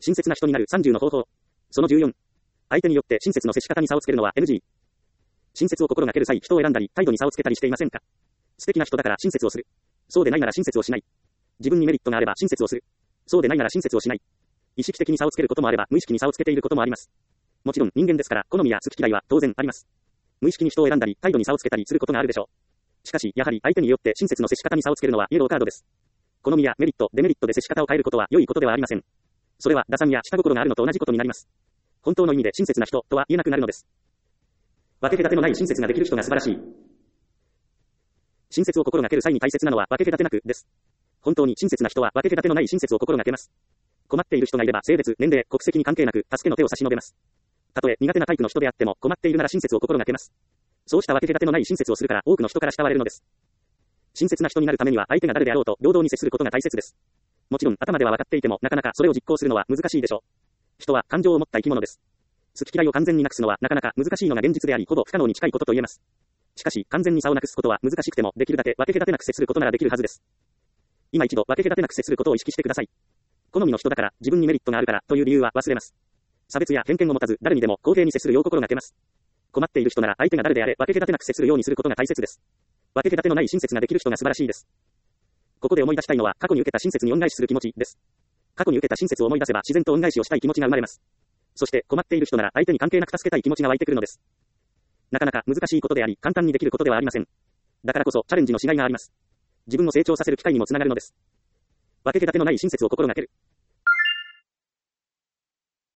親切な人になる30の方法。その14。相手によって親切の接し方に差をつけるのは NG。親切を心がける際、人を選んだり、態度に差をつけたりしていませんか？素敵な人だから親切をする。そうでないなら親切をしない。自分にメリットがあれば親切をする。そうでないなら親切をしない。意識的に差をつけることもあれば、無意識に差をつけていることもあります。もちろん人間ですから、好みや好き嫌いは当然あります。無意識に人を選んだり、態度に差をつけたりすることがあるでしょう。しかし、やはり相手によって親切の接し方に差をつけるのはイエローカードです。好みやメリット、デメリットで接し方を変えることは良いことではありません。それは打算や下心があるのと同じことになります。本当の意味で親切な人とは言えなくなるのです。分け隔てのない親切ができる人が素晴らしい。親切を心がける際に大切なのは分け隔てなくです。本当に親切な人は分け隔てのない親切を心がけます。困っている人がいれば性別、年齢、国籍に関係なく助けの手を差し伸べます。たとえ苦手なタイプの人であっても困っているなら親切を心がけます。そうした分け隔てのない親切をするから多くの人から慕われるのです。親切な人になるためには相手が誰であろうと平等に接することが大切です。もちろん頭では分かっていてもなかなかそれを実行するのは難しいでしょう。人は感情を持った生き物です。好き嫌いを完全になくすのはなかなか難しいのが現実であり、ほぼ不可能に近いことと言えます。しかし、完全に差をなくすことは難しくても、できるだけ分け隔てなく接することならできるはずです。今一度分け隔てなく接することを意識してください。好みの人だから、自分にメリットがあるからという理由は忘れます。差別や偏見を持たず、誰にでも公平に接するよう心がけます。困っている人なら相手が誰であれ分け隔てなく接するようにすることが大切です。分け隔てのない親切ができる人が素晴らしいです。ここで思い出したいのは過去に受けた親切に恩返しする気持ちです。過去に受けた親切を思い出せば自然と恩返しをしたい気持ちが生まれます。そして困っている人なら相手に関係なく助けたい気持ちが湧いてくるのです。なかなか難しいことであり、簡単にできることではありません。だからこそチャレンジのしがいがあります。自分を成長させる機会にもつながるのです。分け隔てのない親切を心がける。